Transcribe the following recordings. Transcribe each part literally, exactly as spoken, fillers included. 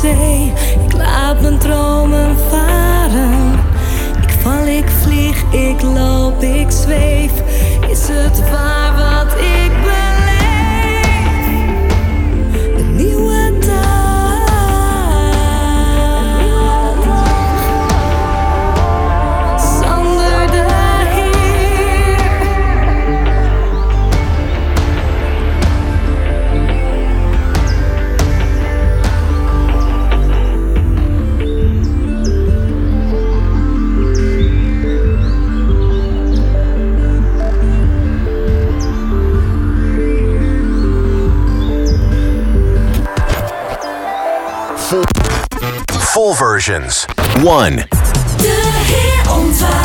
zee. Ik laat mijn dromen varen. Ik val, ik vlieg, ik loop, ik zweef. Is het waar wat ik beleef? Een nieuwe dag. Sander de Heer. Full versions. One. De Heer ontwaakt.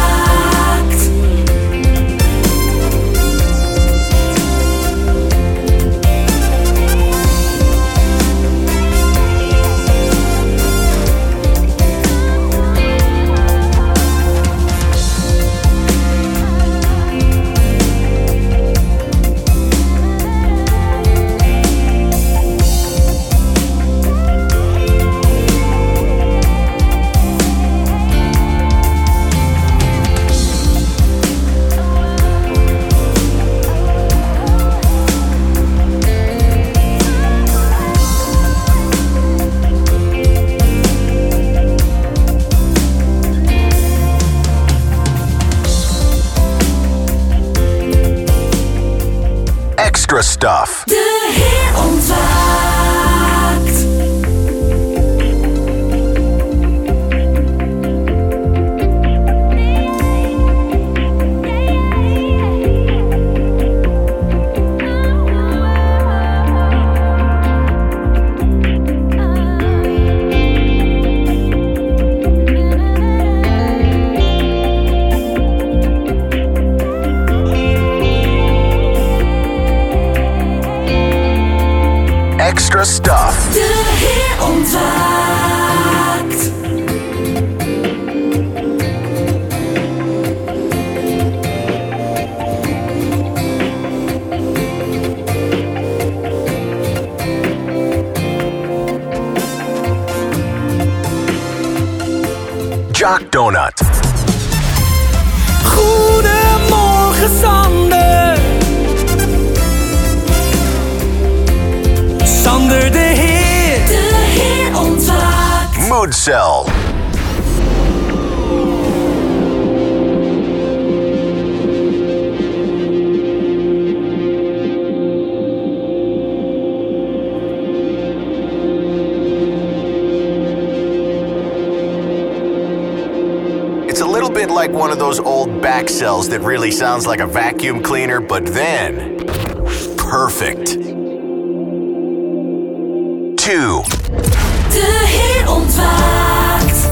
Extra stuff. De Heer ontwaakt. Extra stuff. De Heer ontwaakt. Jock Donut. Goedemorgen Sander. Sander de Heer. De Heer ontwaakt. Mood Cell. It's a little bit like one of those old back cells that really sounds like a vacuum cleaner, but then perfect. Two. De Heer ontwaakt.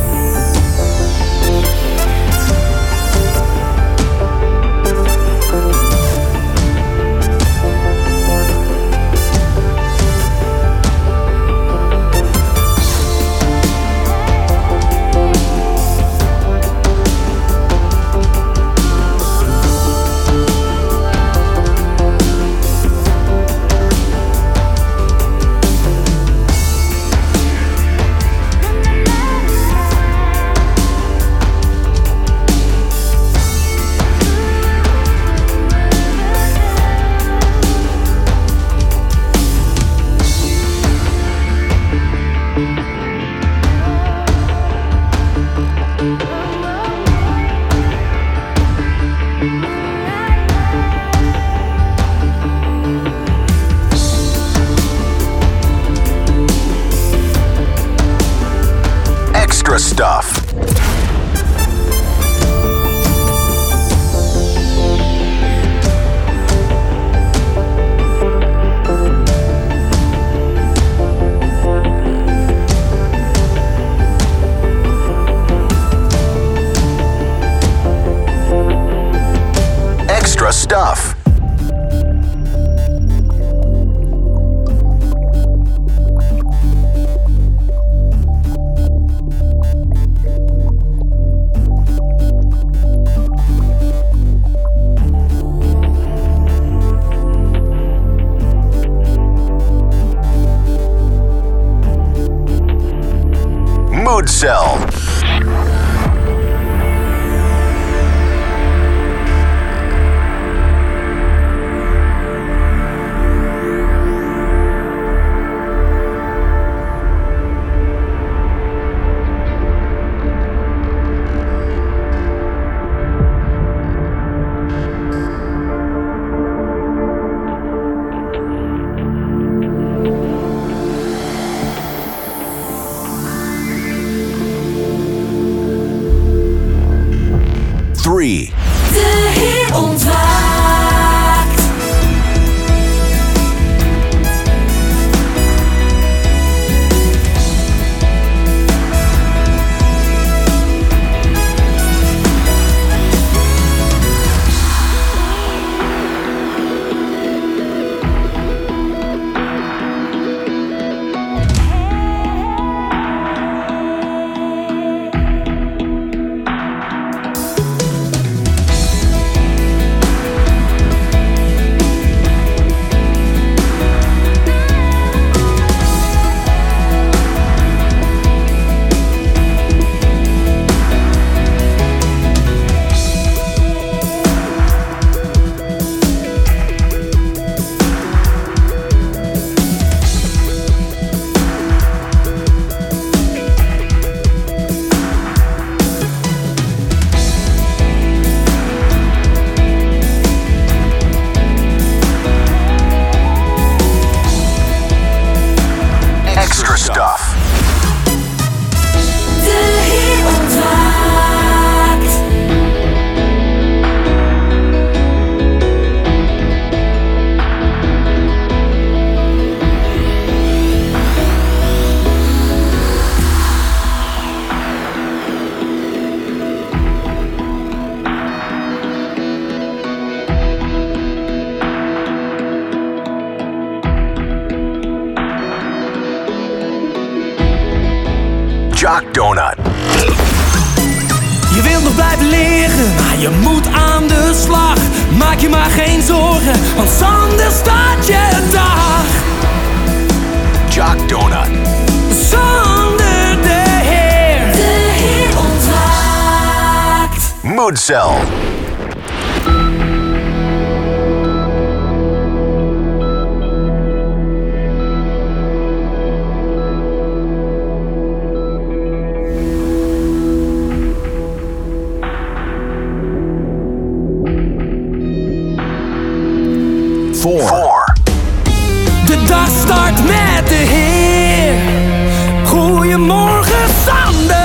Jock Donut. Je wilt nog blijven liggen, maar je moet aan de slag. Maak je maar geen zorgen, want zonder staat je dag. Jock Donut. Zonder de Heer. De Heer ontwaakt. Mood Cell. Four. Four. De dag start met de Heer. Goeiemorgen, Sander.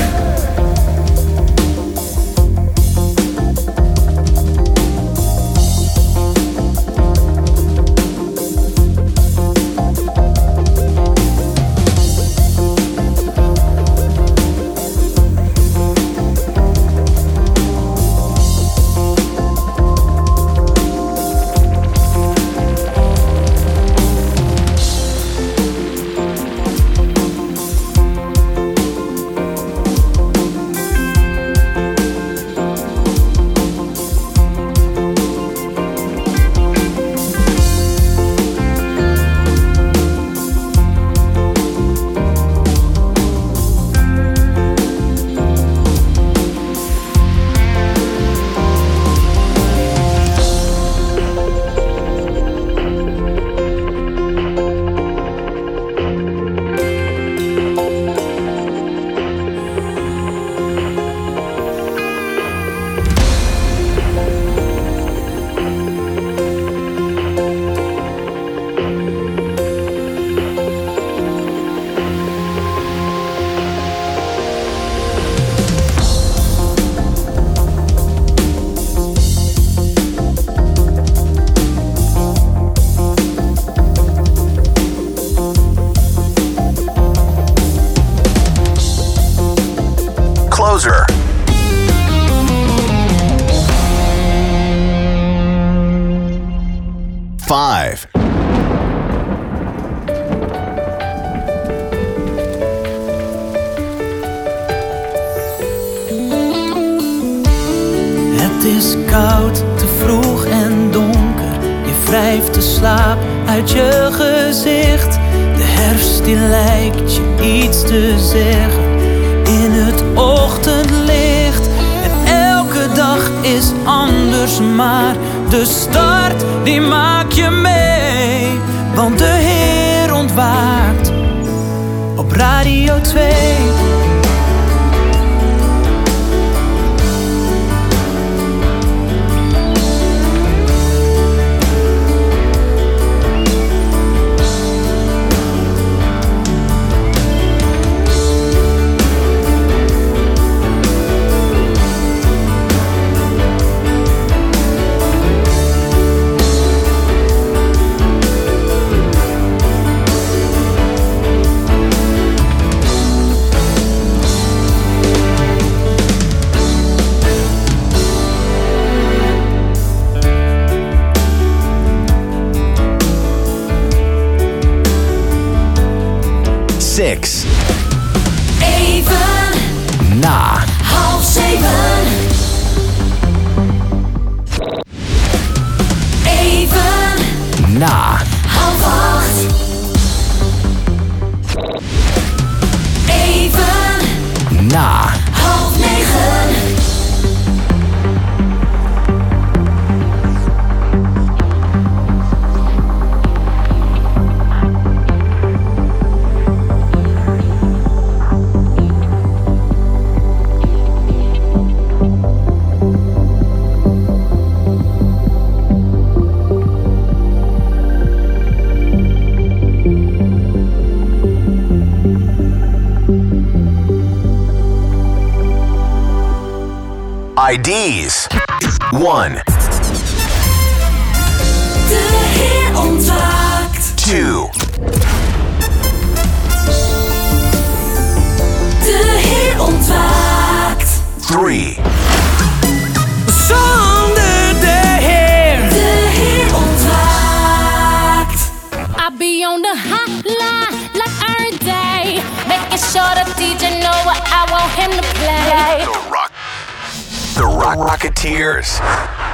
Closer. Five. Het is koud, te vroeg en donker. Je wrijft de slaap uit je gezicht. De herfst die lijkt je iets te zeggen in het ochtendlicht. En elke dag is anders, maar de start die maak je mee. Want de Heer ontwaakt op Radio twee. Six. Even Na. half zeven. Even Na. half acht. Even Na. half negen. I Ds. One. De Heer ontwaakt. Two. De Heer ontwaakt. Three. Zonder de Heer. De Heer ontwaakt. I be on the hotline like every day, making sure the D J knows The Rock. The Rock Rocketeers.